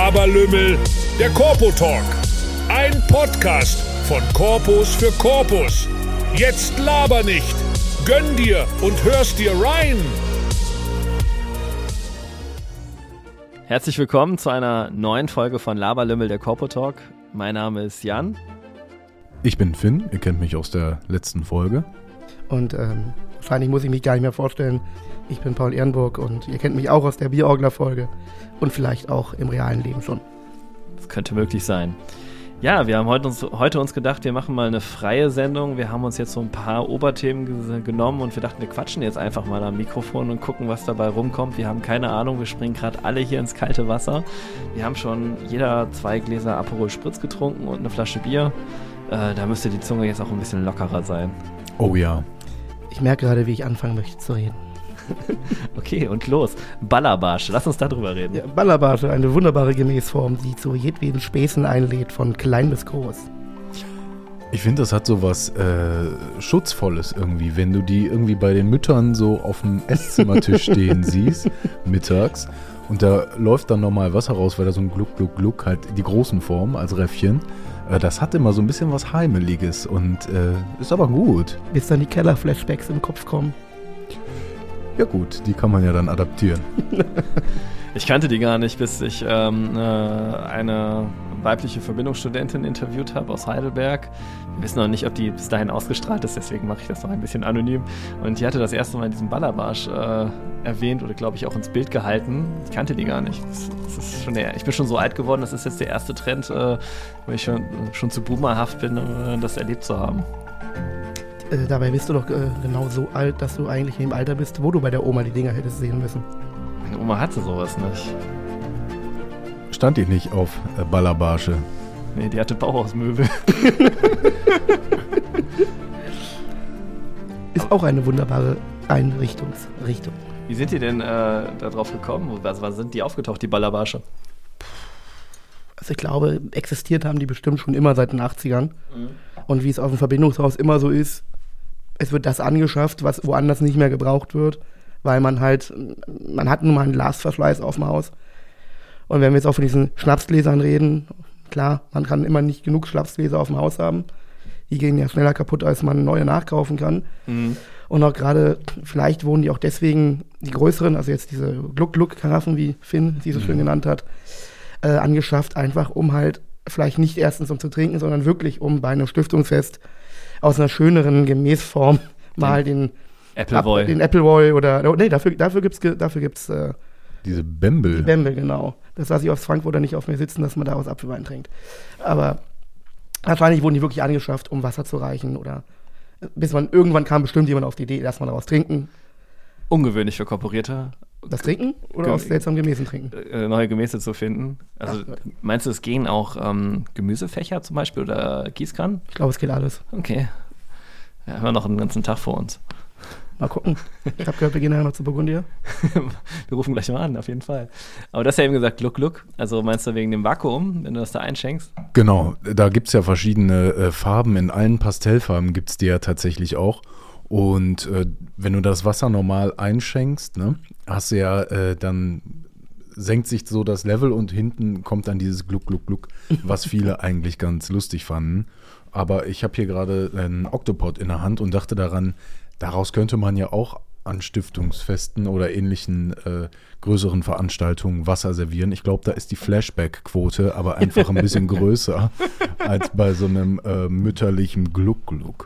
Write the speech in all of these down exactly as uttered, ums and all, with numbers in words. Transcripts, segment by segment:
Laberlümmel, der Corpo Talk. Ein Podcast von Corpus für Corpus. Jetzt laber nicht. Gönn dir und hörst dir rein. Herzlich willkommen zu einer neuen Folge von Laberlümmel, der Corpo Talk. Mein Name ist Jan. Ich bin Finn, ihr kennt mich aus der letzten Folge. Und ähm, wahrscheinlich muss ich mich gar nicht mehr vorstellen. Ich bin Paul Ehrenburg und ihr kennt mich auch aus der Bierorgler-Folge und vielleicht auch im realen Leben schon. Das könnte möglich sein. Ja, wir haben heute uns, heute uns gedacht, wir machen mal eine freie Sendung. Wir haben uns jetzt so ein paar Oberthemen ge- genommen und wir dachten, wir quatschen jetzt einfach mal am Mikrofon und gucken, was dabei rumkommt. Wir haben keine Ahnung, wir springen gerade alle hier ins kalte Wasser. Wir haben schon jeder zwei Gläser Aperol Spritz getrunken und eine Flasche Bier. Äh, da müsste die Zunge jetzt auch ein bisschen lockerer sein. Oh ja. Ich merke gerade, wie ich anfangen möchte zu reden. Okay, und los. Ballerbarsche, lass uns darüber reden. Ja, Ballerbarsche, eine wunderbare Gemäßform, die zu jedweden Späßen einlädt, von klein bis groß. Ich finde, das hat so was äh, Schutzvolles irgendwie, wenn du die irgendwie bei den Müttern so auf dem Esszimmertisch stehen siehst, mittags, und da läuft dann nochmal Wasser raus, weil da so ein Gluck, Gluck, Gluck, halt die großen Formen als Räffchen. Äh, das hat immer so ein bisschen was Heimeliges und äh, ist aber gut. Bis dann die Keller-Flashbacks im Kopf kommen. Ja gut, die kann man ja dann adaptieren. Ich kannte die gar nicht, bis ich ähm, äh, eine weibliche Verbindungsstudentin interviewt habe aus Heidelberg. Wir wissen noch nicht, ob die bis dahin ausgestrahlt ist, deswegen mache ich das noch ein bisschen anonym. Und die hatte das erste Mal diesen Ballerbarsch äh, erwähnt oder glaube ich auch ins Bild gehalten. Ich kannte die gar nicht. Das, das ist schon der, ich bin schon so alt geworden, das ist jetzt der erste Trend, äh, wo ich schon, schon zu boomerhaft bin, äh, das erlebt zu haben. Äh, dabei bist du doch äh, genau so alt, dass du eigentlich in dem Alter bist, wo du bei der Oma die Dinger hättest sehen müssen. Meine Oma hatte sowas nicht. Stand ich nicht auf äh, Ballerbarsche? Nee, die hatte Bauhausmöbel. Ist auch eine wunderbare Einrichtungsrichtung. Wie sind die denn äh, da drauf gekommen? Also, wann sind die aufgetaucht, die Ballerbarsche? Also ich glaube, existiert haben die bestimmt schon immer seit den achtzigern. Mhm. Und wie es auf dem Verbindungshaus immer so ist, es wird das angeschafft, was woanders nicht mehr gebraucht wird, weil man halt, man hat nun mal einen Glasverschleiß auf dem Haus. Und wenn wir jetzt auch von diesen Schnapsgläsern reden, klar, man kann immer nicht genug Schnapsgläser auf dem Haus haben. Die gehen ja schneller kaputt, als man neue nachkaufen kann. Mhm. Und auch gerade, vielleicht wurden die auch deswegen, die größeren, also jetzt diese Gluck-Gluck-Karaffen, wie Finn sie so mhm. schön genannt hat, äh, angeschafft, einfach um halt vielleicht nicht erstens um zu trinken, sondern wirklich um bei einem Stiftungsfest aus einer schöneren Gemäßform mal den Appleboy. Den Appleboy oder, oh, nee, dafür, dafür gibt's, dafür gibt's äh, diese Bembel. Die Bembel, genau. Das lasse ich aus Frankfurt nicht auf mir sitzen, dass man daraus Apfelwein trinkt. Aber wahrscheinlich wurden die wirklich angeschafft, um Wasser zu reichen oder bis man, irgendwann kam bestimmt jemand auf die Idee, dass man daraus trinken. Ungewöhnlich für Korporierte. Das Trinken oder Ge- aus seltsamen Gemäßen trinken? Äh, neue Gemäße zu finden. Also Ach, meinst du, es gehen auch ähm, Gemüsefächer zum Beispiel oder Gießkannen? Ich glaube, es geht alles. Okay. Ja, haben wir noch einen ganzen Tag vor uns. Mal gucken. Ich habe gehört, wir gehen nachher noch zu Burgundier. Wir rufen gleich mal an, auf jeden Fall. Aber du hast ja eben gesagt, Gluck, Gluck. Also meinst du wegen dem Vakuum, wenn du das da einschenkst? Genau, da gibt es ja verschiedene äh, Farben. In allen Pastellfarben gibt es die ja tatsächlich auch. Und äh, wenn du das Wasser normal einschenkst, ne, hast du ja äh, dann senkt sich so das Level und hinten kommt dann dieses Gluck, Gluck, Gluck, was viele eigentlich ganz lustig fanden. Aber ich habe hier gerade einen Oktopod in der Hand und dachte daran, daraus könnte man ja auch an Stiftungsfesten oder ähnlichen äh, größeren Veranstaltungen Wasser servieren. Ich glaube, da ist die Flashback-Quote aber einfach ein bisschen größer als bei so einem äh, mütterlichen Gluck-Gluck.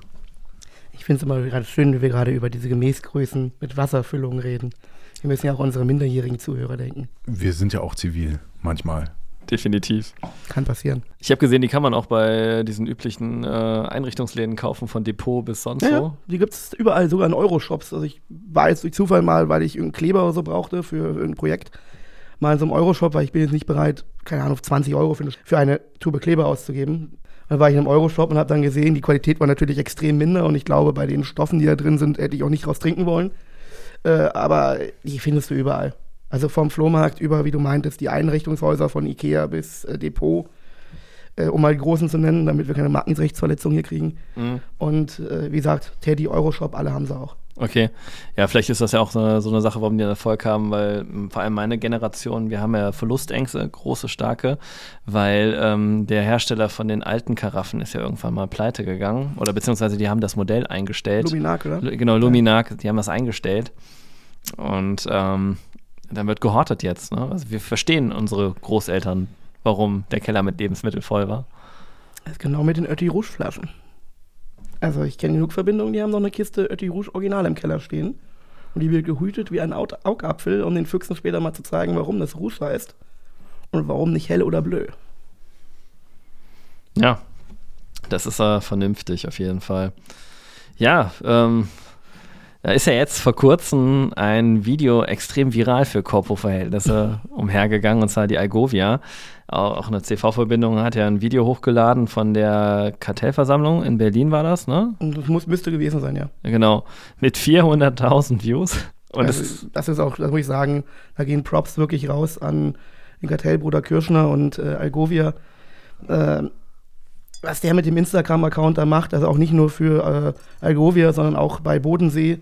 Ich finde es immer gerade schön, wie wir gerade über diese Gemäßgrößen mit Wasserfüllung reden. Wir müssen ja auch an unsere minderjährigen Zuhörer denken. Wir sind ja auch zivil, manchmal. Definitiv. Kann passieren. Ich habe gesehen, die kann man auch bei diesen üblichen äh, Einrichtungsläden kaufen, von Depot bis sonst ja, wo. Ja, die gibt es überall, sogar in Euroshops. Also ich war jetzt durch Zufall mal, weil ich irgendeinen Kleber oder so brauchte für ein Projekt, mal in so einem Euroshop, weil ich bin jetzt nicht bereit, keine Ahnung, zwanzig Euro für eine, für eine Tube Kleber auszugeben. Dann war ich in einem Euroshop und habe dann gesehen, die Qualität war natürlich extrem minder und ich glaube, bei den Stoffen, die da drin sind, hätte ich auch nicht raus trinken wollen. Äh, aber die findest du überall. Also vom Flohmarkt über, wie du meintest, die Einrichtungshäuser von Ikea bis äh, Depot, äh, um mal die großen zu nennen, damit wir keine Markenrechtsverletzung hier kriegen. Mhm. Und äh, wie gesagt, Teddy, Euroshop, alle haben sie auch. Okay, ja, vielleicht ist das ja auch so eine, so eine Sache, warum die einen Erfolg haben, weil m, vor allem meine Generation, wir haben ja Verlustängste, große, starke, weil ähm, der Hersteller von den alten Karaffen ist ja irgendwann mal pleite gegangen oder beziehungsweise die haben das Modell eingestellt. Luminac, oder? L- genau, Luminac, die haben das eingestellt und ähm, dann wird gehortet jetzt. Ne? Also wir verstehen unsere Großeltern, warum der Keller mit Lebensmitteln voll war. Das ist genau mit den Ötti Rouge Flaschen. Also ich kenne genug Verbindungen, die haben noch eine Kiste Ötti Rouge Original im Keller stehen. Und die wird gehütet wie ein Aut- Augapfel, um den Füchsen später mal zu zeigen, warum das Rouge heißt. Und warum nicht hell oder bleu. Ja, das ist äh, vernünftig auf jeden Fall. Ja, ähm, da ist ja jetzt vor kurzem ein Video extrem viral für Corpo-Verhältnisse umhergegangen, und zwar die Algovia. Auch eine C V-Verbindung hat ja ein Video hochgeladen von der Kartellversammlung in Berlin, war das, ne? Und das muss, müsste gewesen sein, ja. Genau, mit vierhunderttausend Views. Und also, das, das ist auch, das muss ich sagen, da gehen Props wirklich raus an den Kartellbruder Kirschner und äh, Algovia. Äh, was der mit dem Instagram-Account da macht, also auch nicht nur für äh, Algovia, sondern auch bei Bodensee,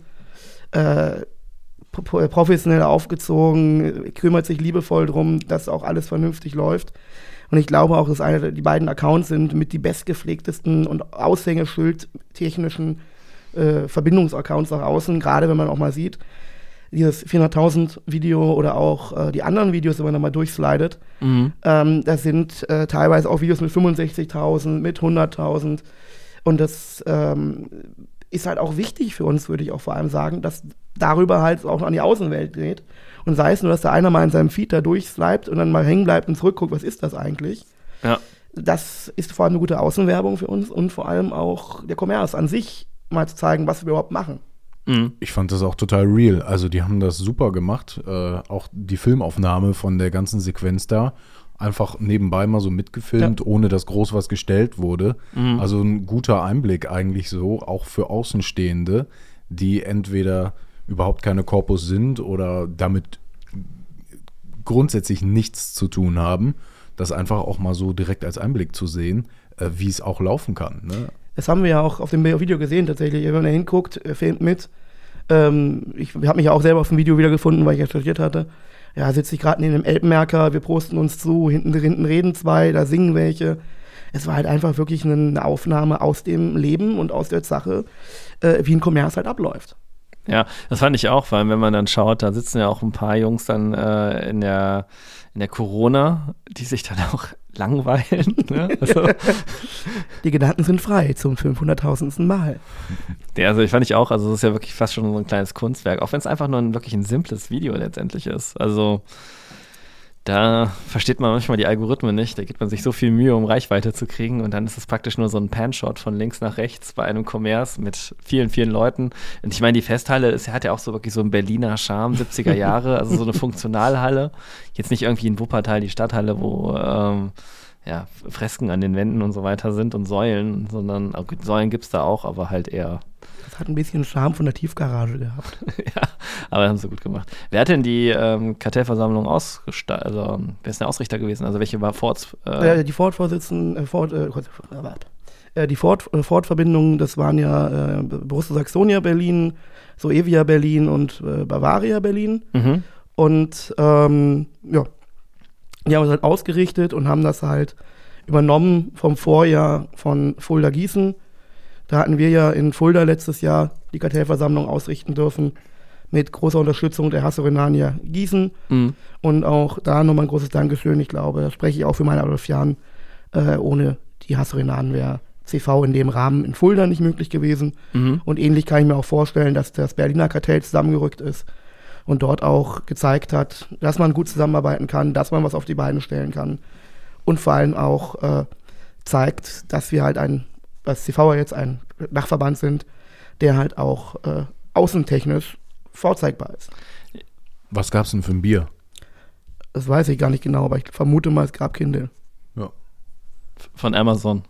äh, professionell aufgezogen, kümmert sich liebevoll drum, dass auch alles vernünftig läuft. Und ich glaube auch, dass eine, die beiden Accounts sind mit die bestgepflegtesten und aushängeschild-technischen äh, Verbindungsaccounts nach außen, gerade wenn man auch mal sieht, dieses vierhunderttausend Video oder auch äh, die anderen Videos, wenn man da mal durchslidet, mhm. ähm, das sind äh, teilweise auch Videos mit fünfundsechzigtausend, mit hunderttausend. Und das ähm, ist halt auch wichtig für uns, würde ich auch vor allem sagen, dass darüber halt auch an die Außenwelt geht. Und sei es nur, dass da einer mal in seinem Feed da durchslidet und dann mal hängen bleibt und zurückguckt, was ist das eigentlich? Ja. Das ist vor allem eine gute Außenwerbung für uns und vor allem auch der Commerce an sich, mal zu zeigen, was wir überhaupt machen. Mhm. Ich fand das auch total real. Also die haben das super gemacht. Äh, auch die Filmaufnahme von der ganzen Sequenz da. Einfach nebenbei mal so mitgefilmt, ja. ohne dass groß was gestellt wurde. Mhm. Also ein guter Einblick eigentlich so, auch für Außenstehende, die entweder überhaupt keine Corpus sind oder damit grundsätzlich nichts zu tun haben, das einfach auch mal so direkt als Einblick zu sehen, äh, wie es auch laufen kann. Ne? Das haben wir ja auch auf dem Video gesehen tatsächlich. Wenn man da hinguckt, filmt mit. Ähm, ich habe mich ja auch selber auf dem Video wiedergefunden, weil ich ja studiert hatte. Ja, sitze ich gerade neben dem Elbmerker, wir posten uns zu, hinten, hinten reden zwei, da singen welche. Es war halt einfach wirklich eine Aufnahme aus dem Leben und aus der Sache, äh, wie ein Commerce halt abläuft. Ja, das fand ich auch, weil wenn man dann schaut, da sitzen ja auch ein paar Jungs dann äh, in der in der Corona, die sich dann auch langweilen. Ne? Also, die Gedanken sind frei zum fünfhunderttausendsten Mal. Ja, also ich fand ich auch, also es ist ja wirklich fast schon so ein kleines Kunstwerk, auch wenn es einfach nur ein wirklich ein simples Video letztendlich ist. Also da versteht man manchmal die Algorithmen nicht, da gibt man sich so viel Mühe, um Reichweite zu kriegen, und dann ist es praktisch nur so ein Pan-Shot von links nach rechts bei einem Commerce mit vielen, vielen Leuten. Und ich meine, die Festhalle ist, hat ja auch so wirklich so einen Berliner Charme, siebziger Jahre, also so eine Funktionalhalle. Jetzt nicht irgendwie in Wuppertal die Stadthalle, wo ähm, ja, Fresken an den Wänden und so weiter sind und Säulen, sondern auch, Säulen gibt es da auch, aber halt eher. Das hat ein bisschen Charme von der Tiefgarage gehabt. Ja, aber haben sie gut gemacht. Wer hat denn die ähm, Kartellversammlung ausgestaltet? Also, wer ist der Ausrichter gewesen? Also, welche war Forts? Äh äh, die Ford-Vorsitzenden, äh, Ford, äh, äh, die Ford, äh, Ford-Verbindungen, das waren ja äh, Borussia Saxonia Berlin, Soevia Berlin und äh, Bavaria Berlin. Mhm. Und ähm, ja, die haben es halt ausgerichtet und haben das halt übernommen vom Vorjahr von Fulda Gießen. Da hatten wir ja in Fulda letztes Jahr die Kartellversammlung ausrichten dürfen mit großer Unterstützung der Hasso-Rhenania Gießen. Mhm. Und auch da nochmal ein großes Dankeschön. Ich glaube, da spreche ich auch für meine Adolf Jahn. Äh, ohne die Hasso-Rhenanien wäre C V in dem Rahmen in Fulda nicht möglich gewesen. Mhm. Und ähnlich kann ich mir auch vorstellen, dass das Berliner Kartell zusammengerückt ist und dort auch gezeigt hat, dass man gut zusammenarbeiten kann, dass man was auf die Beine stellen kann. Und vor allem auch äh, zeigt, dass wir halt ein dass C V jetzt ein Dachverband sind, der halt auch äh, außentechnisch vorzeigbar ist. Was gab es denn für ein Bier? Das weiß ich gar nicht genau, aber ich vermute mal, es gab Kindle. Ja. Von Amazon.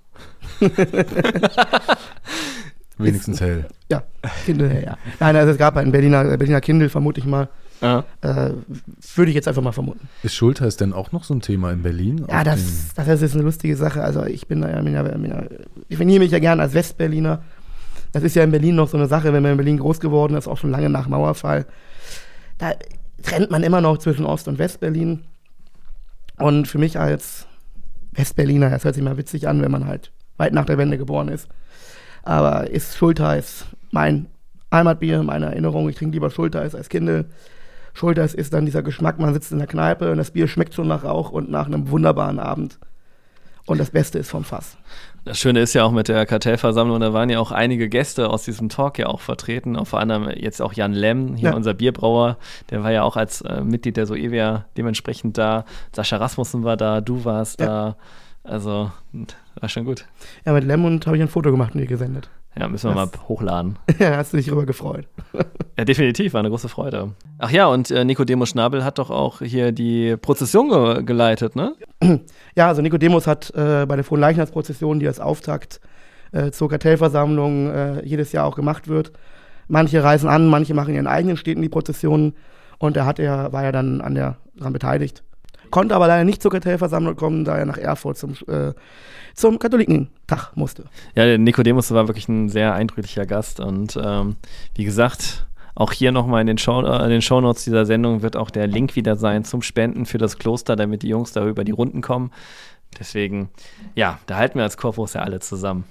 Wenigstens hell. Ja, Kindle, ja. Nein, also es gab ein Berliner, Berliner Kindle, vermute ich mal. Ja. Äh, würde ich jetzt einfach mal vermuten. Ist Schultheiß denn auch noch so ein Thema in Berlin? Ja, das, das ist jetzt eine lustige Sache. Also ich bin, ich definiere mich ja gerne als Westberliner. Das ist ja in Berlin noch so eine Sache, wenn man in Berlin groß geworden ist, auch schon lange nach Mauerfall. Da trennt man immer noch zwischen Ost- und Westberlin. Und für mich als Westberliner, das hört sich mal witzig an, wenn man halt weit nach der Wende geboren ist, aber ist Schultheiß mein Heimatbier, meine Erinnerung. Ich trinke lieber Schultheiß als Kindl. Schultheiß ist dann dieser Geschmack, man sitzt in der Kneipe und das Bier schmeckt schon nach Rauch und nach einem wunderbaren Abend. Und das Beste ist vom Fass. Das Schöne ist ja auch mit der Kartellversammlung, da waren ja auch einige Gäste aus diesem Talk ja auch vertreten, auch vor allem jetzt auch Jan Lemm, hier ja. unser Bierbrauer, der war ja auch als äh, Mitglied der Soevia dementsprechend da, Sascha Rasmussen war da, du warst ja. da, also war schon gut. Ja, mit Lemmund habe ich ein Foto gemacht und dir gesendet. Ja, müssen wir das, mal hochladen. Ja, hast du dich drüber gefreut. Ja, definitiv, war eine große Freude. Ach ja, und äh, Nicodemus Schnabel hat doch auch hier die Prozession ge- geleitet, ne? Ja, also Nicodemus hat äh, bei der Fronleichnamsprozession, die als Auftakt äh, zur Kartellversammlung äh, jedes Jahr auch gemacht wird. Manche reisen an, manche machen in ihren eigenen Städten die Prozessionen und er hat er, war ja dann an der, daran beteiligt. Konnte aber leider nicht zur Kartellversammlung kommen, da er nach Erfurt zum, äh, zum Katholikentag musste. Ja, der Nicodemus war wirklich ein sehr eindrücklicher Gast und ähm, wie gesagt, auch hier nochmal in den, Show, äh, in den Shownotes dieser Sendung wird auch der Link wieder sein zum Spenden für das Kloster, damit die Jungs da über die Runden kommen. Deswegen, ja, da halten wir als Corpus ja alle zusammen.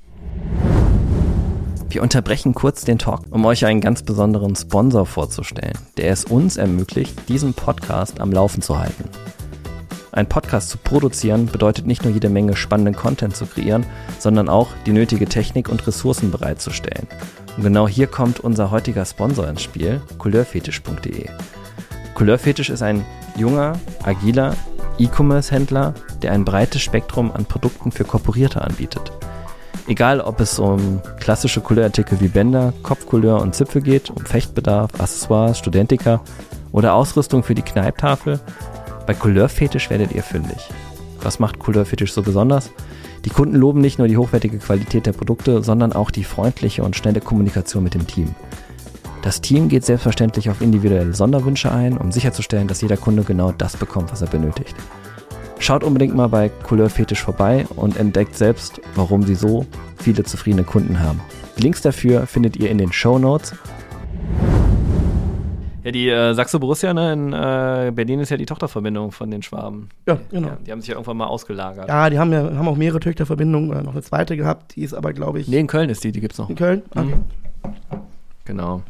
Wir unterbrechen kurz den Talk, um euch einen ganz besonderen Sponsor vorzustellen, der es uns ermöglicht, diesen Podcast am Laufen zu halten. Ein Podcast zu produzieren bedeutet nicht nur jede Menge spannenden Content zu kreieren, sondern auch die nötige Technik und Ressourcen bereitzustellen. Und genau hier kommt unser heutiger Sponsor ins Spiel, couleur-fetisch punkt de. Couleur-Fetisch ist ein junger, agiler E-Commerce-Händler, der ein breites Spektrum an Produkten für Korporierte anbietet. Egal, ob es um klassische Couleurartikel wie Bänder, Kopfcouleur und Zipfel geht, um Fechtbedarf, Accessoires, Studentika oder Ausrüstung für die Kneiptafel, bei Couleur-Fetisch werdet ihr fündig. Was macht Couleur-Fetisch so besonders? Die Kunden loben nicht nur die hochwertige Qualität der Produkte, sondern auch die freundliche und schnelle Kommunikation mit dem Team. Das Team geht selbstverständlich auf individuelle Sonderwünsche ein, um sicherzustellen, dass jeder Kunde genau das bekommt, was er benötigt. Schaut unbedingt mal bei Couleur-Fetisch vorbei und entdeckt selbst, warum sie so viele zufriedene Kunden haben. Die Links dafür findet ihr in den Shownotes. Ja, die äh, Saxo Borussia ne, in äh, Berlin ist ja die Tochterverbindung von den Schwaben. Ja, genau. Ja, die haben sich ja irgendwann mal ausgelagert. Ja, die haben ja haben auch mehrere Töchterverbindungen oder noch eine zweite gehabt, die ist aber, glaube ich... Nee, in Köln ist die, die gibt's noch. In Köln? Okay. Mhm. Genau.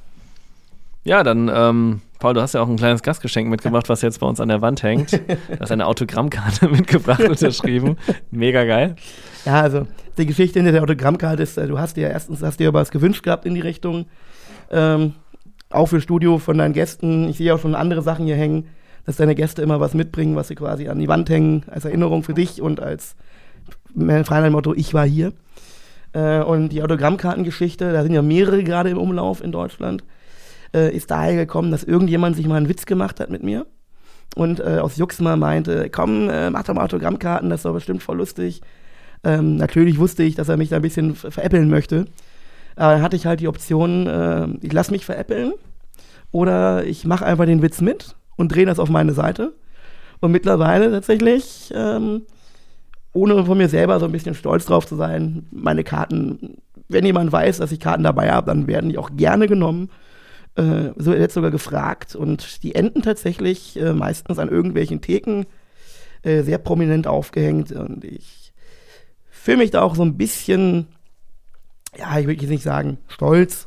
Ja, dann, ähm, Paul, du hast ja auch ein kleines Gastgeschenk mitgebracht, was jetzt bei uns an der Wand hängt. Du hast eine Autogrammkarte mitgebracht, unterschrieben. Mega geil. Ja, also die Geschichte hinter der Autogrammkarte ist, du hast dir erstens hast dir was gewünscht gehabt in die Richtung, ähm, auch für Studio von deinen Gästen. Ich sehe auch schon andere Sachen hier hängen, dass deine Gäste immer was mitbringen, was sie quasi an die Wand hängen, als Erinnerung für dich und als Freiland-Motto, ich war hier. Äh, und die Autogrammkartengeschichte, da sind ja mehrere gerade im Umlauf in Deutschland, äh, ist daher gekommen, dass irgendjemand sich mal einen Witz gemacht hat mit mir und äh, aus Jux mal meinte, komm, äh, mach doch mal Autogrammkarten, das ist doch bestimmt voll lustig. Ähm, natürlich wusste ich, dass er mich da ein bisschen veräppeln möchte. Aber dann hatte ich halt die Option, äh, ich lasse mich veräppeln oder ich mache einfach den Witz mit und drehe das auf meine Seite. Und mittlerweile tatsächlich, ähm, ohne von mir selber so ein bisschen stolz drauf zu sein, meine Karten, wenn jemand weiß, dass ich Karten dabei habe, dann werden die auch gerne genommen. Äh, so wird sogar gefragt. Und die enden tatsächlich äh, meistens an irgendwelchen Theken äh, sehr prominent aufgehängt. Und ich fühle mich da auch so ein bisschen... Ja, ich will jetzt nicht sagen stolz,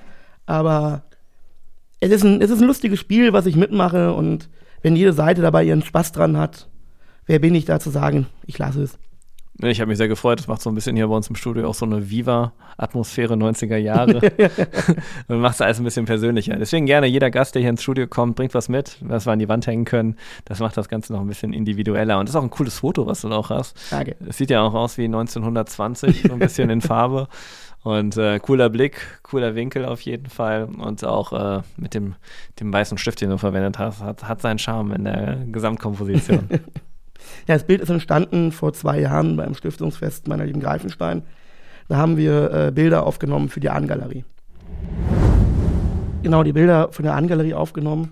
aber es ist, ein, es ist ein lustiges Spiel, was ich mitmache und wenn jede Seite dabei ihren Spaß dran hat, wer bin ich da zu sagen, ich lasse es. Ich habe mich sehr gefreut, das macht so ein bisschen hier bei uns im Studio auch so eine Viva-Atmosphäre neunziger Jahre und macht es alles ein bisschen persönlicher. Deswegen gerne jeder Gast, der hier ins Studio kommt, bringt was mit, was wir an die Wand hängen können. Das macht das Ganze noch ein bisschen individueller und das ist auch ein cooles Foto, was du da auch hast. Danke. Es sieht ja auch aus wie neunzehnhundertzwanzig, so ein bisschen in Farbe. Und äh, cooler Blick, cooler Winkel auf jeden Fall und auch äh, mit dem, dem weißen Stift, den du verwendet hast, hat, hat seinen Charme in der Gesamtkomposition. Ja, das Bild ist entstanden vor zwei Jahren beim Stiftungsfest meiner lieben Greifenstein. Da haben wir äh, Bilder aufgenommen für die Ahnengalerie. Genau, die Bilder von der Ahnengalerie aufgenommen.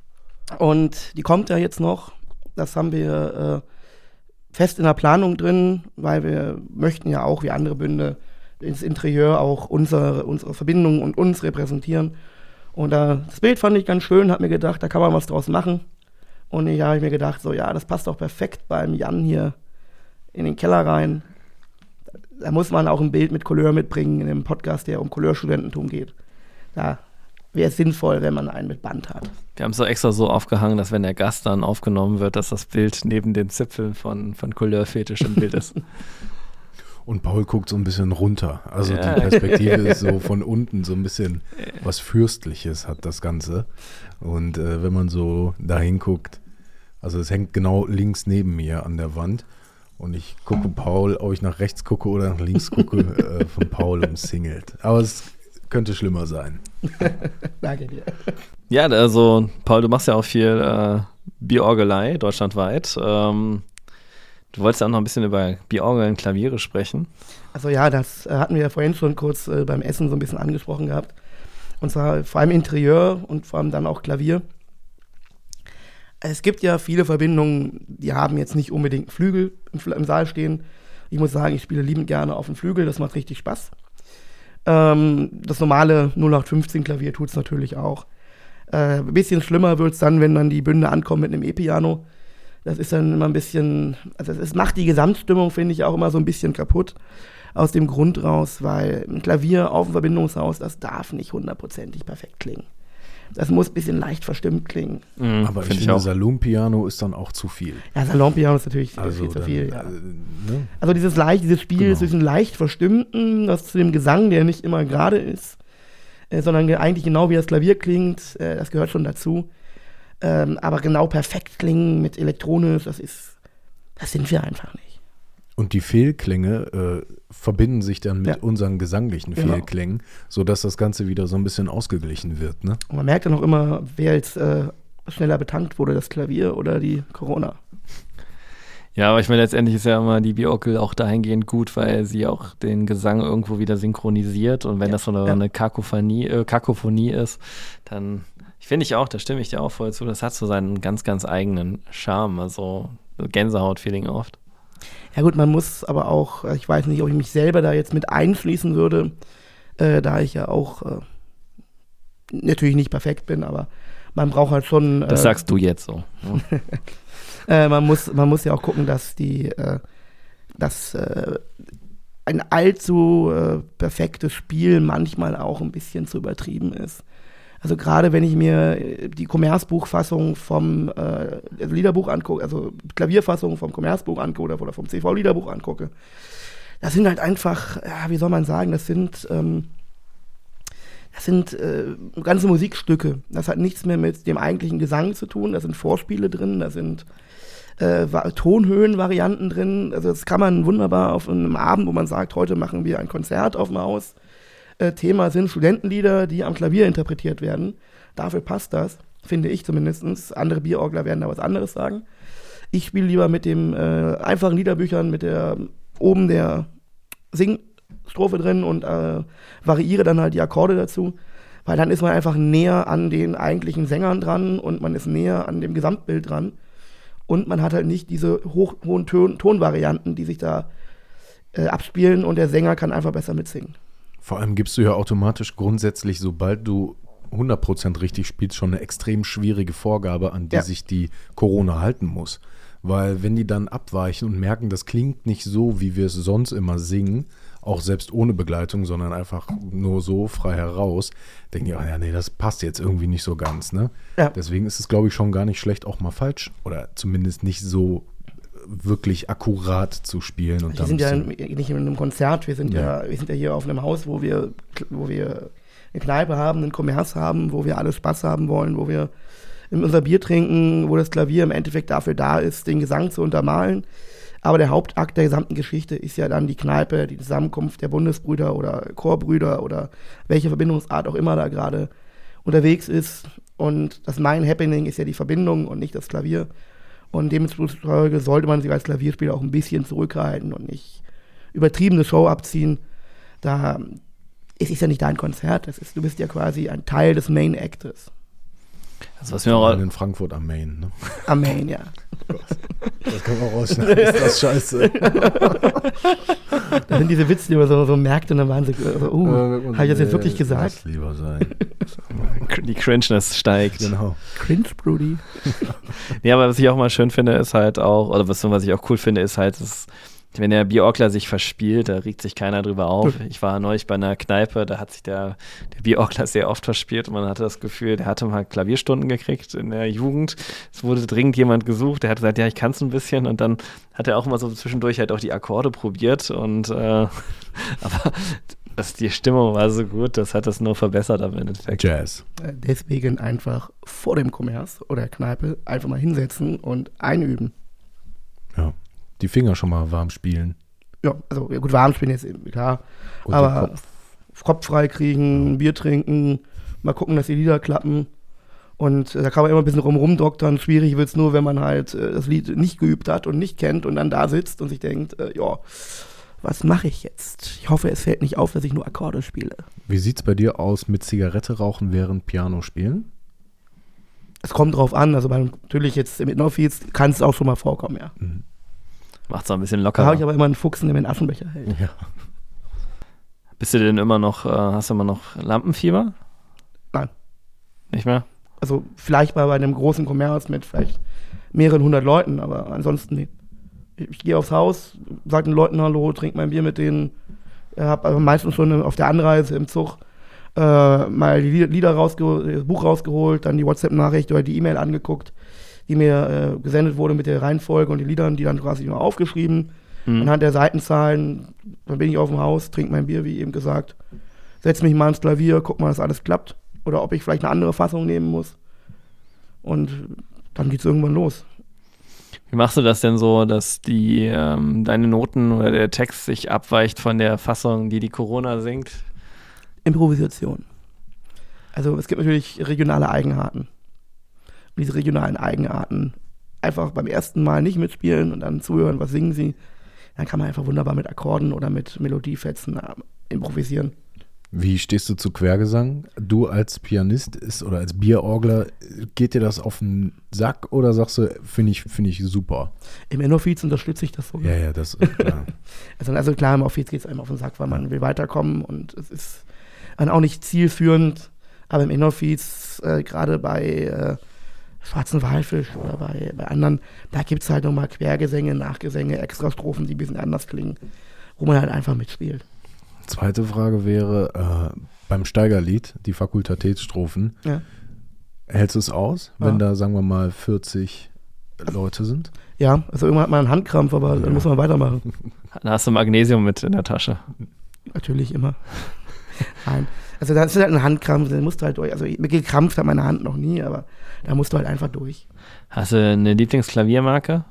Und die kommt ja jetzt noch. Das haben wir äh, fest in der Planung drin, weil wir möchten ja auch, wie andere Bünde, ins Interieur auch unsere, unsere Verbindung und uns repräsentieren. Und äh, das Bild fand ich ganz schön, hab mir gedacht, da kann man was draus machen. Und ich habe mir gedacht, so ja, das passt doch perfekt beim Jan hier in den Keller rein. Da muss man auch ein Bild mit Couleur mitbringen in dem Podcast, der um Couleurstudententum geht. Da wäre es sinnvoll, wenn man einen mit Band hat. Wir haben es so extra so aufgehangen, dass wenn der Gast dann aufgenommen wird, dass das Bild neben den Zipfeln von, von Couleur-Fetisch im Bild ist. Und Paul guckt so ein bisschen runter. Also ja. Die Perspektive ist so von unten so ein bisschen was Fürstliches hat das Ganze. Und äh, wenn man so dahin guckt, also es hängt genau links neben mir an der Wand. Und ich gucke Paul, ob ich nach rechts gucke oder nach links gucke, äh, von Paul umsingelt. Aber es könnte schlimmer sein. Danke dir. Ja, also Paul, du machst ja auch viel äh, Biorgelei deutschlandweit. Ähm, du wolltest ja auch noch ein bisschen über Biorgeln, Klaviere sprechen. Also ja, das äh, hatten wir ja vorhin schon kurz äh, beim Essen so ein bisschen angesprochen gehabt. Und zwar vor allem Interieur und vor allem dann auch Klavier. Es gibt ja viele Verbindungen, die haben jetzt nicht unbedingt Flügel im, im Saal stehen. Ich muss sagen, ich spiele liebend gerne auf dem Flügel, das macht richtig Spaß. Ähm, das normale null acht fünfzehn Klavier tut es natürlich auch. Äh, ein bisschen schlimmer wird es dann, wenn dann die Bünde ankommen mit einem E-Piano. Das ist dann immer ein bisschen, also es macht die Gesamtstimmung, finde ich, auch immer so ein bisschen kaputt. Aus dem Grund raus, weil ein Klavier auf dem Verbindungshaus, das darf nicht hundertprozentig perfekt klingen. Das muss ein bisschen leicht verstimmt klingen. Mhm, Aber ich ich finde, auch. Salonpiano ist dann auch zu viel. Ja, Salonpiano ist natürlich Also viel zu dann, viel. Ja. äh, ne? Also dieses leicht, dieses Spiel Genau. zwischen leicht verstimmten, das zu dem Gesang, der nicht immer gerade ist, äh, sondern ge- eigentlich genau wie das Klavier klingt, äh, das gehört schon dazu. Ähm, aber genau perfekt klingen mit elektronisch, das ist, das sind wir einfach nicht. Und die Fehlklänge äh, verbinden sich dann mit Ja. unseren gesanglichen Genau. Fehlklängen, sodass das Ganze wieder so ein bisschen ausgeglichen wird. Ne? Und man merkt dann auch immer, wer jetzt äh, schneller betankt wurde, das Klavier oder die Corona. Ja, aber ich meine, letztendlich ist ja immer die Biorgel auch dahingehend gut, weil sie auch den Gesang irgendwo wieder synchronisiert. Und wenn Ja, das so eine, ja. eine Kakophonie, äh, Kakophonie ist, dann finde ich auch, da stimme ich dir auch voll zu, das hat so seinen ganz, ganz eigenen Charme. Also Gänsehaut-Feeling oft. Ja gut, man muss aber auch, äh, ich weiß nicht, ob ich mich selber da jetzt mit einschließen würde, äh, da ich ja auch äh, natürlich nicht perfekt bin, aber man braucht halt schon. Äh, Das sagst du jetzt so. Ne? äh, man muss, man muss ja auch gucken, dass die, äh, dass äh, ein allzu äh, perfektes Spiel manchmal auch ein bisschen zu übertrieben ist. Also gerade wenn ich mir die Commerce-Buchfassung vom äh, Liederbuch angucke, also Klavierfassung vom Commerce-Buch angucke oder vom C V-Liederbuch angucke, das sind halt einfach, ja, wie soll man sagen, das sind, ähm, das sind äh, ganze Musikstücke. Das hat nichts mehr mit dem eigentlichen Gesang zu tun, da sind Vorspiele drin, da sind äh, Tonhöhenvarianten drin. Also das kann man wunderbar auf einem Abend, wo man sagt, heute machen wir ein Konzert auf dem Haus. Thema sind Studentenlieder, die am Klavier interpretiert werden. Dafür passt das, finde ich zumindest. Andere Biorgler werden da was anderes sagen. Ich spiele lieber mit den äh, einfachen Liederbüchern, mit der oben der Singstrophe drin und äh, variiere dann halt die Akkorde dazu, weil dann ist man einfach näher an den eigentlichen Sängern dran und man ist näher an dem Gesamtbild dran und man hat halt nicht diese hoch, hohen Ton, Tonvarianten, die sich da äh, abspielen und der Sänger kann einfach besser mitsingen. Vor allem gibst du ja automatisch grundsätzlich, sobald du hundert Prozent richtig spielst, schon eine extrem schwierige Vorgabe, an die Ja. sich die Corona halten muss. Weil wenn die dann abweichen und merken, das klingt nicht so, wie wir es sonst immer singen, auch selbst ohne Begleitung, sondern einfach nur so frei heraus, denken die, oh ja, nee, das passt jetzt irgendwie nicht so ganz. Ne? Ja. Deswegen ist es, glaube ich, schon gar nicht schlecht, auch mal falsch oder zumindest nicht so wirklich akkurat zu spielen. Und Wir dann sind ja ein bisschen- in, nicht in einem Konzert, wir sind ja. Ja. wir sind ja hier auf einem Haus, wo wir, wo wir eine Kneipe haben, einen Commerce haben, wo wir alle Spaß haben wollen, wo wir unser Bier trinken, wo das Klavier im Endeffekt dafür da ist, den Gesang zu untermalen. Aber der Hauptakt der gesamten Geschichte ist ja dann die Kneipe, die Zusammenkunft der Bundesbrüder oder Chorbrüder oder welche Verbindungsart auch immer da gerade unterwegs ist. Und das Mein Happening ist ja die Verbindung und nicht das Klavier. Und dementsprechend sollte man sich als Klavierspieler auch ein bisschen zurückhalten und nicht übertriebene Show abziehen. Da es ist ja nicht dein Konzert, das ist, du bist ja quasi ein Teil des Main Actes. Also was mir auch, in Frankfurt am Main. Ne? Am Main, ja. Das kann man rausschneiden. Ist das scheiße? Da sind diese Witze, die man so, so merkt und dann waren sie, so, uh, ja, habe ich das jetzt wirklich gesagt? Lass lieber sein. Die Cringeness steigt. Genau. Cringe, Brody. Ja, aber was ich auch mal schön finde, ist halt auch, oder was, was ich auch cool finde, ist halt, dass, wenn der Bierorgler sich verspielt, da regt sich keiner drüber auf. Ich war neulich bei einer Kneipe, da hat sich der, der Bierorgler sehr oft verspielt und man hatte das Gefühl, der hatte mal Klavierstunden gekriegt in der Jugend. Es wurde dringend jemand gesucht, der hat gesagt, ja, ich kann es ein bisschen und dann hat er auch immer so zwischendurch halt auch die Akkorde probiert und äh, aber das, die Stimmung war so gut, das hat das nur verbessert am Endeffekt. Jazz. Deswegen einfach vor dem Kommers oder Kneipe einfach mal hinsetzen und einüben. Ja. Die Finger schon mal warm spielen. Ja, also ja gut, warm spielen jetzt klar. Und aber Kopf. Kopf frei kriegen, Bier trinken, mal gucken, dass die Lieder klappen. Und äh, da kann man immer ein bisschen rumdoktern. Schwierig wird es nur, wenn man halt äh, das Lied nicht geübt hat und nicht kennt und dann da sitzt und sich denkt, äh, ja, was mache ich jetzt? Ich hoffe, es fällt nicht auf, dass ich nur Akkorde spiele. Wie sieht's bei dir aus mit Zigarette rauchen während Piano spielen? Es kommt drauf an, also beim, natürlich jetzt mit No-Feeds kann es auch schon mal vorkommen, ja. Mhm. Macht es auch ein bisschen Da lockerer. habe ich aber immer einen Fuchs, der mir einen Aschenbecher hält. Ja. Bist du denn immer noch, äh, hast du immer noch Lampenfieber? Nein. Nicht mehr? Also vielleicht mal bei einem großen Kommerz mit vielleicht mehreren hundert Leuten, aber ansonsten nee. Ich, ich gehe aufs Haus, sage den Leuten Hallo, trinke mein Bier mit denen, habe aber meistens schon auf der Anreise im Zug äh, mal die Lieder rausgeholt, das Buch rausgeholt, dann die WhatsApp-Nachricht oder die E-Mail angeguckt, die mir äh, gesendet wurde mit der Reihenfolge und den Liedern, die dann quasi nur aufgeschrieben. Mhm. Anhand der Seitenzahlen, dann bin ich auf dem Haus, trinke mein Bier, wie eben gesagt, setze mich mal ans Klavier, guck mal, dass alles klappt. Oder ob ich vielleicht eine andere Fassung nehmen muss. Und dann geht's irgendwann los. Wie machst du das denn so, dass die ähm, deine Noten oder der Text sich abweicht von der Fassung, die die Corona singt? Improvisation. Also es gibt natürlich regionale Eigenarten. Und diese regionalen Eigenarten einfach beim ersten Mal nicht mitspielen und dann zuhören, was singen sie. Dann kann man einfach wunderbar mit Akkorden oder mit Melodiefetzen äh, improvisieren. Wie stehst du zu Quergesang? Du als Pianist ist, oder als Bierorgler, geht dir das auf den Sack oder sagst du, finde ich, find ich super? Im Innofiz unterstütze ich das so. Ja, ja, das ist klar. also, also klar, im Offiz geht es einem auf den Sack, weil man will weiterkommen und es ist dann auch nicht zielführend, aber im Innofiz, äh, gerade bei äh, Schwarzen Walfisch oder bei, bei anderen, da gibt es halt nochmal Quergesänge, Nachgesänge, Extrastrophen, die ein bisschen anders klingen, wo man halt einfach mitspielt. Zweite Frage wäre, äh, beim Steigerlied, die Fakultatätsstrophen, Ja. hältst du es aus, wenn Ja. da, sagen wir mal, vierzig Leute sind? Ja, also irgendwann hat man einen Handkrampf, aber Ja. dann muss man weitermachen. Dann hast du Magnesium mit in der Tasche. Natürlich immer. Nein. Also das ist halt ein Handkrampf, den musst du halt durch. Also gekrampft hat meine Hand noch nie, aber da musst du halt einfach durch. Hast du eine Lieblingsklaviermarke?